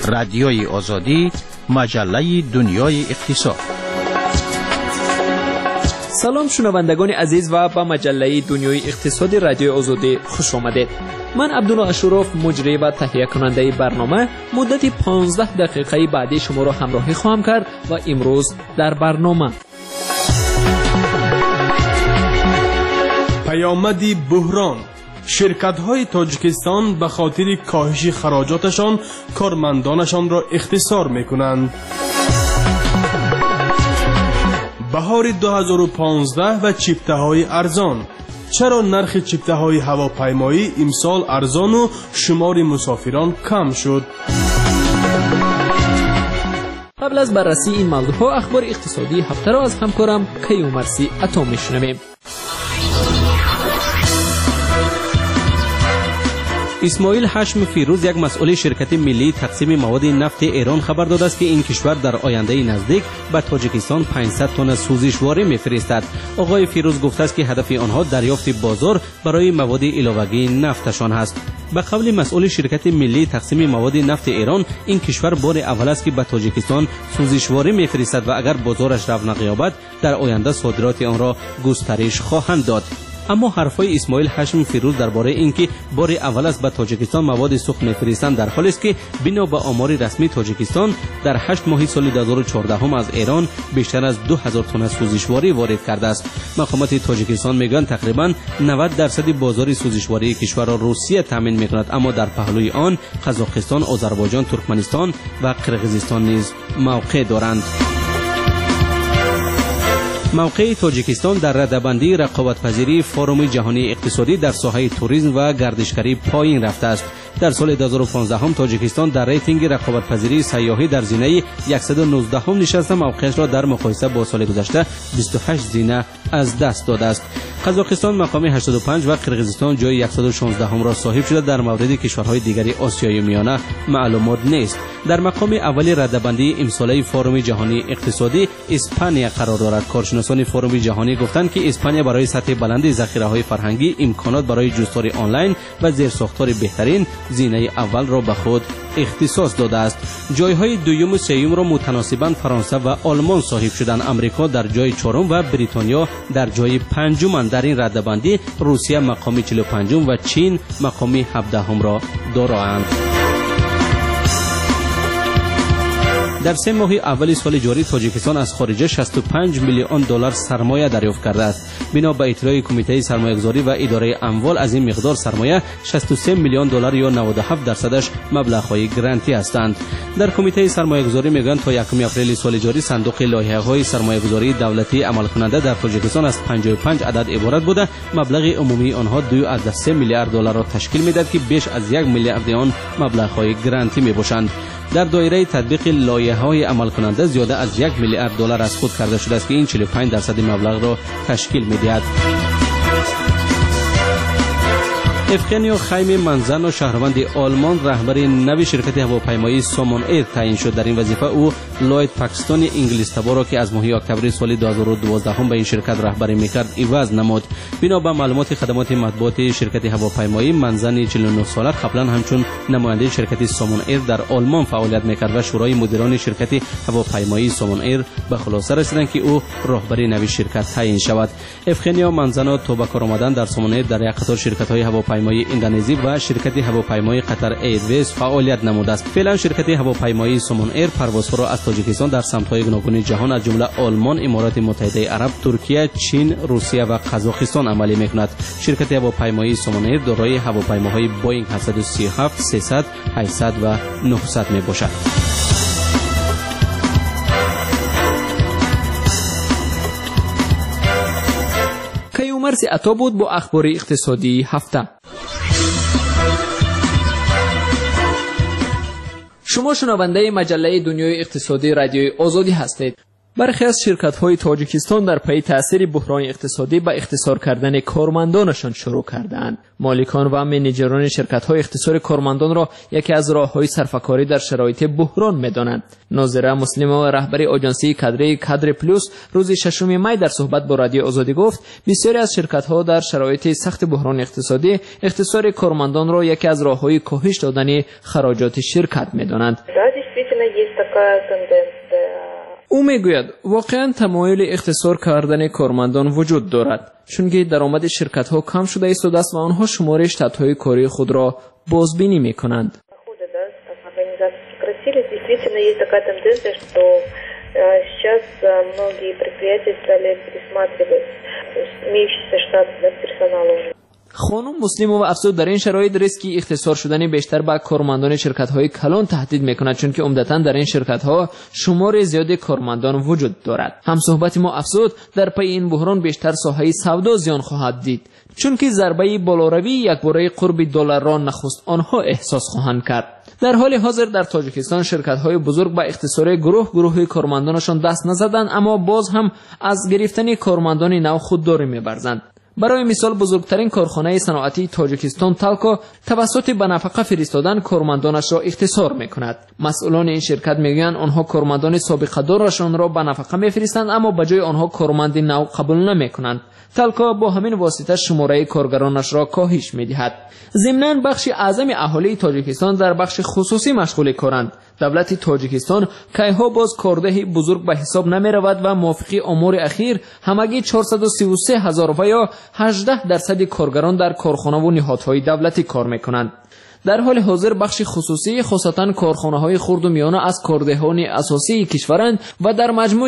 رادیوی آزادی، مجله دنیای اقتصاد. سلام شنوندگان عزیز و به مجله دنیای اقتصادی رادیوی آزادی خوش آمدید. من عبدالله اشرف، مجری و تهیه کننده برنامه، مدت 15 دقیقه بعدی شما را همراهی خواهم کرد و امروز در برنامه پیامدی بحران. شرکت‌های تاجیکستان به خاطر کاهش خراجاتشان کارمندانشان را اختصار می‌کنند. بهار 2015 و چیپته‌های ارزان. چرا نرخ چیپته‌های هواپیمایی امسال ارزان و شمار مسافران کم شد؟ قبل از بررسی این موضوع‌ها اخبار اقتصادی هفته را از همکارم کیومرثی عطا می‌شنویم. اسماعیل حشم فیروز، یک مسئول شرکت ملی تقسیم مواد نفت ایران، خبر داده است که این کشور در آینده نزدیک به تاجیکستان 500 تن سوزشواری می‌فرستد. آقای فیروز گفته است که هدف آنها دریافت بازار برای مواد علاوه‌ای نفتشان است. به قول مسئول شرکت ملی تقسیم مواد نفت ایران، این کشور بار اول است که به تاجیکستان سوزشواری می‌فرستد و اگر بازارش رونق یابد در آینده صادرات آن را گسترش خواهند داد. اما حرفای اسماعیل حشم فیروز درباره اینکه بار اول است به تاجیکستان مواد سوخت می‌فرستند در حالی است که بنا به آمار رسمی تاجیکستان در 8 ماه سال 2014 از ایران بیشتر از 2000 تن سوزشواری وارد کرده است. مقامات تاجیکستان میگن تقریبا 90% بازار سوزشواری کشور را روسیه تامین می‌کند، اما در پهلوی آن قزاقستان، آذربایجان، ترکمنستان و قرقیزستان نیز موقع دارند. موقع تاجیکستان در رده‌بندی رقابت‌پذیری فروم جهانی اقتصادی در ساحه توریسم و گردشگری پایین رفته است. در سال 2015 تاجیکستان در ریتینگ رقابت‌پذیری سیاحی در زینه 119 نشست موقعش را در مقایسه با سال گذشته 28 زینه از دست داده است. قزاقستان مقام 85 و قرقیزستان جای 116 را صاحب شده. در مورد کشورهای دیگری آسیای میانه معلومات نیست. در مقام اول رده‌بندی امساله فروم جهانی اقتصادی اسپانیا قرار دارد. کارشناسان فروم جهانی گفتند که اسپانیا برای سطح بلند ذخیره‌های فرهنگی، امکانات برای جستار آنلاین و زیرساختار بهترین زینه اول را به خود اختصاص داده است. جایهای دوم و سوم را متناسباً فرانسه و آلمان صاحب شدند. امریکا در جای چهارم و بریتانیا در جای پنجم. در این رده‌بندی روسیه مقام 45 و چین مقام 17 را دارند. در 3 ماه اول سال جاری تاجیکستان از خارجه 65 میلیون دلار سرمایه دریافت کرده است. بنا به اطلاع کمیته سرمایه‌گذاری و اداره اموال از این مقدار سرمایه 63 میلیون دلار یا 97% مبلغ‌های گرانتی هستند. در کمیته سرمایه‌گذاری میگن تا 1 اپریل سال جاری صندوق لایحه‌های سرمایه‌گذاری دولتی عمل کننده در تاجیکستان از 55 عدد عبارت بوده. مبلغ عمومی آنها 2.3 میلیارد دلار را تشکیل می‌دهد که بیش از 1 میلیارد آن مبلغ‌های گرانتی میباشند. در دایره تطبیق لایحه‌های عمل کننده زیاده از 1 میلیارد دلار از خود کرده شده است که این 45% مبلغ را تشکیل می‌دهد. افغانیو خیم منزن و شهروند آلمان رهبر نوی شرکت هواپیمایی سامون ایر تعیین شد. در این وظیفه او لوید پاکستانی انگلیس تبار را که از ماه اکتبر سال 2012 به این شرکت رهبری می‌کرد عوض نمود. بنا به معلومات خدمات مطبوعاتی شرکت هواپیمایی، منزن 49 ساله قبلا همچون نماینده شرکت سامون ایر در آلمان فعالیت می‌کرد و شورای مدیران شرکت هواپیمایی سامون ایر به خلاصه رسیدند که او رهبر نوی شرکت تعیین شود. افغانیو منزن تا به کار آمدن در سامون ایر در یک قطار شرکت‌های هواپیمایی اندونزی و شرکت هواپیمایی قطر ایرویز فعالیت نموده است. فعلا شرکت هواپیمایی سامون ایر پروازها را از تاجیکستان در سمت‌های گوناگون جهان از جمله آلمان، امارات متحده عرب، ترکیه، چین، روسیه و قزاقستان عملی می‌کند. شرکت هواپیمایی سامون ایر دارای هواپیماهای بوئینگ 737، 300، 800 و 900 میباشد. کیومرثی عطا بود با اخبار اقتصادی هفته. شما شنونده مجله دنیای اقتصادی رادیوی آزادی هستید. برخی از شرکت‌های تاجیکستان در پی تأثیر بحران اقتصادی به اختصار کردن کارمندانشان شروع کردند. مالکان و منیجران شرکت‌های اختصار کارمندان را یکی از راه‌های صرفه‌کاری در شرایط بحران می‌دانند. ناظره مسلمه رهبر آژانسی کادر پلوس روز 6 می در صحبت با رادیو آزادی گفت بسیاری از شرکت‌ها در شرایط سخت بحران اقتصادی اختصار کارمندان را یکی از راه‌های کاهش دادن خراجات شرکت می‌دانند. بعضی такая тенденция. او میگوید واقعا تمایل اختصار کردن کارمندان وجود دارد چون که درآمد شرکت ها کم شده است و آنها شمار شتات های کاری خود را بازبینی میکنند. Действительно есть такая тенденция, что сейчас многие предприятия стали пересматривать имеющийся штат персонала. خانم مسلم و افزود در این شرایط ریسکی اختصار شدن بیشتر به کارمندان شرکت‌های کلان تهدید می‌کند چون که عمدتاً در این شرکت‌ها شمار زیاد کارمندان وجود دارد. هم صحبت ما افزود در پی این بحران بیشتر ساحه سودا زیان خواهد دید چون که ضربه بالاروی یکباره قرب دلار را نخست آنها احساس خواهند کرد. در حال حاضر در تاجیکستان شرکت‌های بزرگ به اختصار گروه کارمندانشان دست نزدند اما باز هم از گرفتن کارمندان نو خودداری می‌ورزند. برای مثال بزرگترین کارخانه صنعتی تاجیکستان تالکو توسط به نفقه فرستادن کارمندانش را اختصار می‌کند. مسئولان این شرکت میگویند آنها کارمندان سابقه دارشان را به نفقه می‌فرستند اما به جای آنها کارمند نو قبول نمی‌کنند. تالکو با همین واسطه شماره کارگرانش را کاهش می‌دهد. ضمناً بخش اعظم اهالی تاجیکستان در بخش خصوصی مشغول کارند. دولت تاجیکستان کایها باز کارده بزرگ به حساب نمی رود و موافقی امور اخیر همگی 433,000 و یا 18% کارگران در کارخانه و نهادهای دولتی کار میکنند. در حال حاضر بخش خصوصی خاصتا کارخانه‌های خرد و میانه از کاردهان اساسی کشورند و در مجموع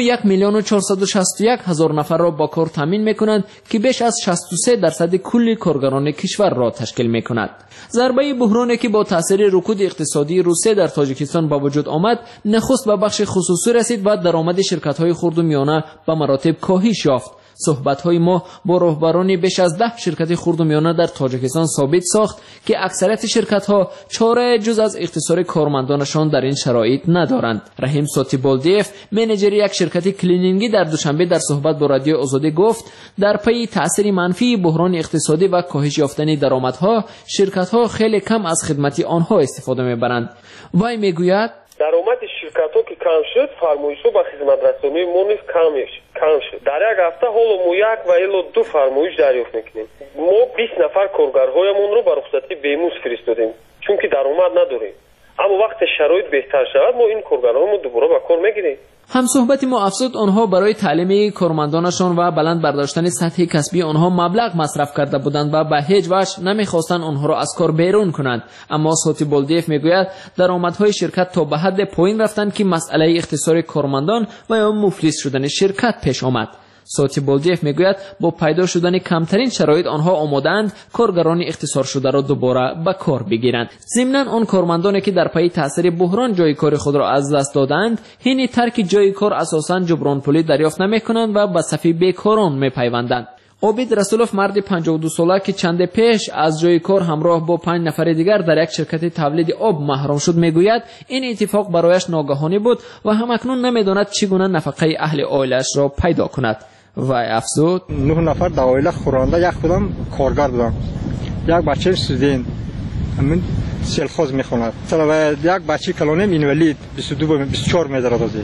1,461,000 نفر را با کار تامین می‌کنند که بیش از 63% کل کارگران کشور را تشکیل می‌کند. ضربه بحرانی که با تاثیر رکود اقتصادی روسیه در تاجیکستان با وجود آمد نخست به بخش خصوصی رسید و درآمد شرکت‌های خرد و میانه به مراتب کاهش یافت. صحبت‌های ما با رهبران بیش از 10 شرکت خرد و میانه در تاجیکستان ثابت ساخت که اکثریت شرکت‌ها چاره جز از اختصار کارمندانشان در این شرایط ندارند. رحیم ساتیبالدیف منیجر یک شرکت کلینینگی در دوشنبه در صحبت با رادیو آزادی گفت در پی تأثیر منفی بحران اقتصادی و کاهش یافتن درآمدها شرکت‌ها خیلی کم از خدمت آنها استفاده می‌برند. وی میگوید درآمد شرکت‌ها که کم شد فرمایش‌ها به خدمت‌رسانی ما نیز کم شد. در یک هفته حالا ما 1 و الی 2 فرمایش دریافت می‌کنیم. ما 20 نفر کارگرهایمون رو به رخصتی بیموز فرستادیم چون که درآمد نداریم. اما وقتی شرایط بهتر شود ما این کارگرهامون دوباره به کار می‌گیریم. همصحبت ما افزود آنها برای تعلیم کارمندانشان و بلند برداشتن سطح کسبی آنها مبلغ مصرف کرده بودند و به هیچ وجه نمیخواستند آنها را از کار بیرون کنند. اما ساتیبالدیف میگوید درآمدهای شرکت تا به حد پایین رفتند که مسئله اختصار کارمندان و یا مفلس شدن شرکت پیش آمد. ساتیبالدیف میگوید با پیدا شدن کمترین شرایط آنها آماده‌اند کارگران اختصار شده را دوباره به کار بگیرند. ضمناً آن کارمندانی که در پی تاثیر بحران جای کار خود را از دست دادند حین ترک جای کار اساساً جبران پولی دریافت نمی‌کنند و به صف بیکاران می‌پیوندند. عابد رسولوف مرد 52 ساله که چند پیش از جای کار همراه با 5 نفر دیگر در یک شرکت تولید آب محروم شد میگوید این اتفاق برایش ناگهانی بود و همکنون نمیداند چگونه نفقه اهل عائله‌اش را پیدا کند. و افزود 9 نفر در عائله خورنده یک خودم کارگر بودم. یک بچه استودنت همین سلخوز میخواند. مثلا یک بچه کلانه اینوالید 22-24 میدارد از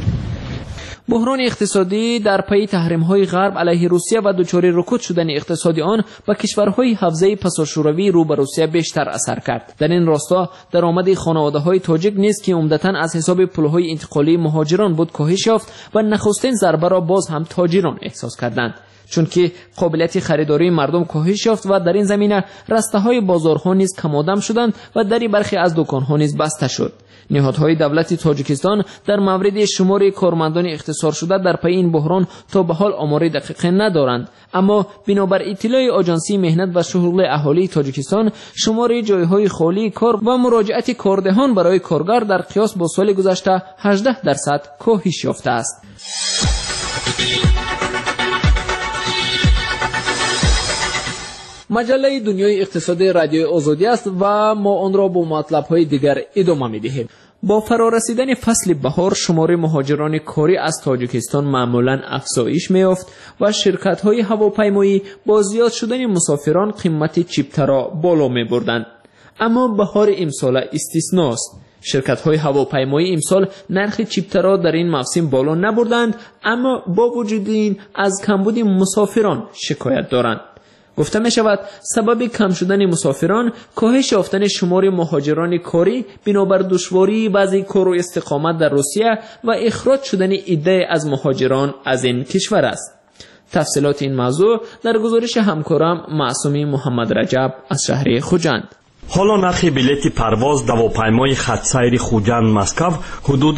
بحران اقتصادی در پی تحریم‌های غرب علیه روسیه و دچار رکود شدن اقتصادی آن به کشورهای حوزه پساشوروی رو به روسیه بیشتر اثر کرد. در این راستا درآمد خانواده‌های تاجیک نیز که عمدتاً از حساب پول‌های انتقالی مهاجران بود کاهش یافت و نخستین ضربه را باز هم تاجران احساس کردند. چون که قابلیت خریداری مردم کاهش یافت و در این زمینه رسته‌های بازارها نیز کم‌آدم شدند و دری برخی از دکان‌ها نیز بسته شد. نهادهای دولتی تاجیکستان در مورد شمار کارمندان اختصار شده در پی این بحران تا به حال آمار دقیق ندارند، اما بنابر اطلاع آژانسی مهنت و شغل اهالی تاجیکستان شمار جایهای خالی کار و مراجعت کاردهان برای کارگر در قیاس با سال گذشته 18% کاهش یافته است. مجله دنیای اقتصادی رادیو آزادی است و ما آن را با مطلب‌های دیگر ادامه می‌دهیم. با فرارسیدن فصل بهار شمار مهاجران کاری از تاجیکستان معمولاً افزایش می‌یافت و شرکت‌های هواپیمایی با زیاد شدن مسافران قیمت چیپته را بالا می‌بردند. اما بهار امسال استثناست. شرکت‌های هواپیمایی امسال نرخ چیپته را در این موسم بالا نبردند، اما با وجود این از کمبود مسافران شکایت دارند. گفته می شود سبب کم شدن مسافران کاهش یافتن شمار مهاجران کاری بنابر دشواری بعضی کار و استقامت در روسیه و اخراج شدن عده از مهاجران از این کشور است. تفصیلات این موضوع در گزارش همکارم معصومی محمد رجب از شهر خوجند. حالا نرخ بلیت پرواز هواپیمای خط‌سیر خوجند مسکو حدود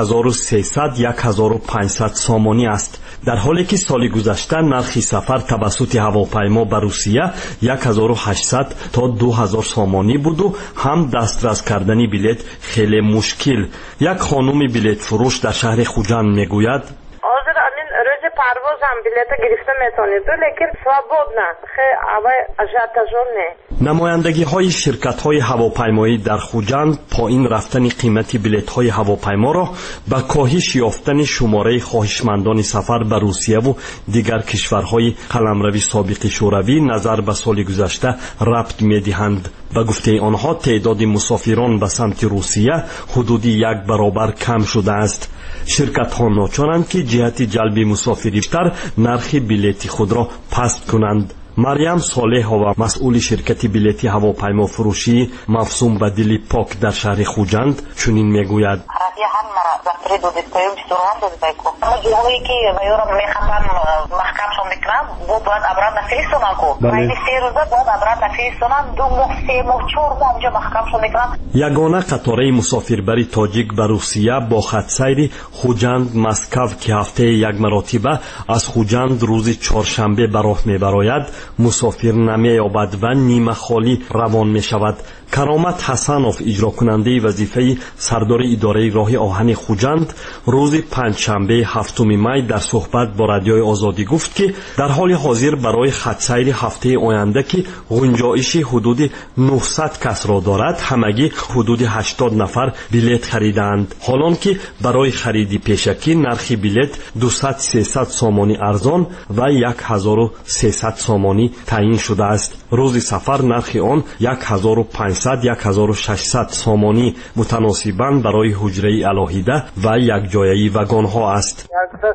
1300-1500 سامانی است، در حالی که سال گذشته نرخ سفر توسط هواپیما به روسیه 1800 تا 2000 سامانی بود و هم دسترس کردن بلیت خیلی مشکل. یک خانم بلیت فروش در شهر خوجند میگوید روز پرواز هم بلیت گرفته میتونید لیکن свободно خیلی اجازه نه. نمایندگی های شرکت های هواپیمایی در خوجند پایین رفتن قیمت بلیت های هواپیما را به کاهش یافتن شماره خواهشمندان سفر به روسیه و دیگر کشورهای قلمروی سابق شوروی نظر به سال گذشته ربط میدهند. به گفته آنها تعداد مسافران به سمت روسیه حدود 1 برابر کم شده است. شرکت ها ناچارند که جهت جلب مسافرین بیشتر نرخ بلیت خود را پست کنند. مریم صالح و مسئول شرکت بلیت هواپیما فروشی مفصوم به دل پاک در شهر خوجند چنین میگوید: یگانه قطاره مسافربری تاجیک به روسیه با خط‌سیر خوجند مسکو که هفته یک مرتبه از خوجند روز چهارشنبه به راه میبراید مسافر نمی‌یابد و نیمه خالی روان می‌شود. کرامت حسنوف اجرا کننده وظیفه سردار اداره راه آهن خوجند روز پنجشنبه 7 می در صحبت با رادیوی آزادی گفت که در حال حاضر برای خط‌سیر هفته آینده که گنجایش حدود 900 کس را دارد همگی حدود 80 نفر بلیت خریدند، حالان که برای خرید پیشکی نرخ بلیت 200-300 سامانی ارزان و 1300 سامانی تعیین شده است. روز سفر نرخ آن 1500-1600 سامانی متناسباً برای حجره علاهیده و یک جایه وگان ها است.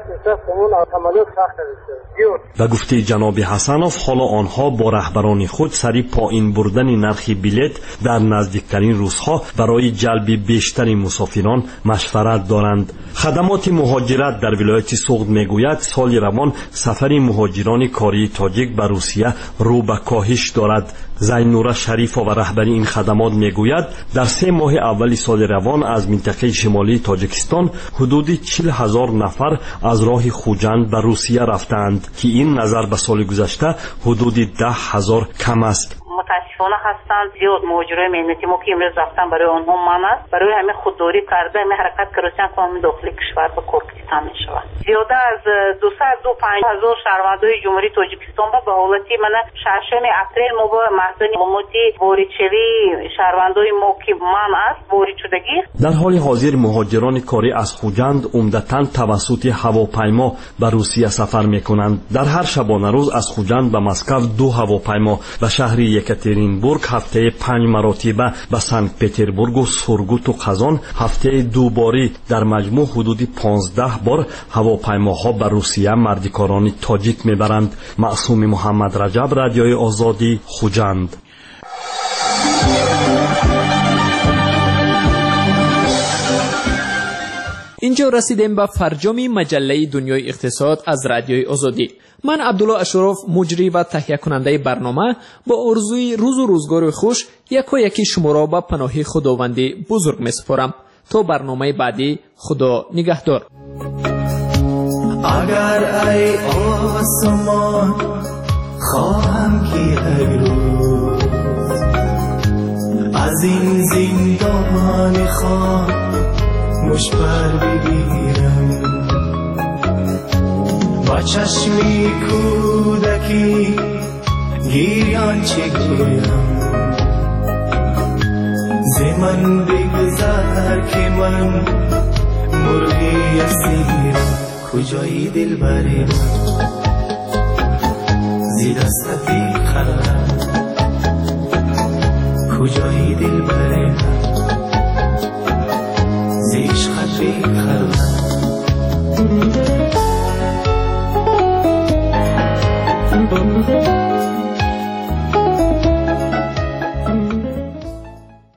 و گفته جناب حسنوف حالا آنها با رهبران خود سری پایین بردن نرخ بلیت در نزدیکترین روزها برای جلب بیشتر مسافران مشورت دارند. خدمات مهاجرت در ولایت سوغد میگوید سال روان سفر مهاجران کاری تاجیک به روسیه رو به کاهش دارد. زینوره شریف و رهبر این خدمات میگوید در 3 ماه اول سال روان از منطقه شمالی تاجیکستان حدود 40,000 نفر از راه خوجند به روسیه رفتند که این نظر به سال گذشته حدود 10,000 کم است. متاسفانه هستند زیاد مهاجرای مهنتی ما که امروز رفتن برای آنها من است برای همه خودداری کرده همه حرکت کردن که همه داخل کشور به کار گرفتن میشود. زیاده از 205,000 شهروندان جمهوری تاجیکستان به حالتی من ششم اپریل ما با محضن موتی واریچوی شهروندای ما که من است وارد شدگی. در حال حاضر مهاجران کاری از خوجند عمدتاً توسط هواپیما به روسیه سفر میکنند. در هر شبانه روز از خوجند به مسکو 2 هواپیما به شهر یکاترینبورگ هفته 5 مرتبه به سنت پتربورگ و سورگوت و قزان هفته 2 باری در مجموع حدود 15 بار هواپیماها به روسیه مردکاران تاجیک میبرند. معصوم محمد رجب، رادیوی آزادی، خوجند. اینجا رسیدیم به فرجام مجله دنیای اقتصاد از رادیوی آزادی. من عبدالله اشرف مجری و تهیه کننده برنامه با آرزوی روز و روزگار خوش یکی شما را به پناه خداوند بزرگ می‌سپارم. تا برنامه بعدی خدا نگهدار. اگر ای آسمان خواهم که ای روز از این زندان خاموش پر بگیرم با چشمی کودکی گیریان چه گویم زمن بگذر که من مرغی اسیرم کجایی دل بریم زی دست بیخرم کجایی دل بریم زی عشقت بیخرم